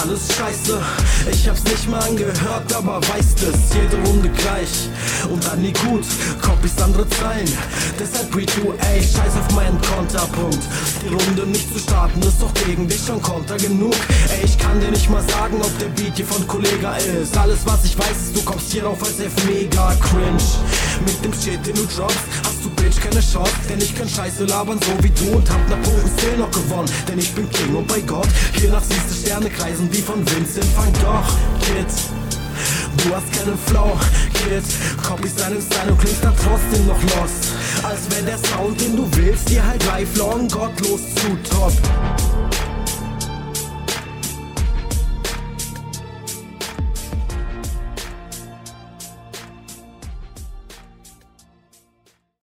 alles scheiße. Ich hab's nicht mal angehört, aber weißt es, jede Runde gleich und dann nie gut. Copies andere Zeilen, deshalb Re2, ey, scheiß auf meinen Konterpunkt. Die Runde nicht zu starten ist doch gegen dich schon Konter genug. Ey, ich kann dir nicht mal sagen, ob der Beat hier von Kollega ist. Alles was ich weiß ist, du kommst hier rauf als F mega cringe. Mit dem Shit, den du droppst, hast du Bitch keine Chance. Denn ich kann Scheiße labern, so wie du, und hab nach Punkten still noch gewonnen. Denn ich bin King und bei Gott, hiernach siehst du Sterne kreisen wie von Vincent van Gogh. Kid, du hast keinen Flow, Kid. Copies deinen Style und klingst dann trotzdem noch lost. Als wär der Sound, den du willst, dir halt lifelong gottlos zu top.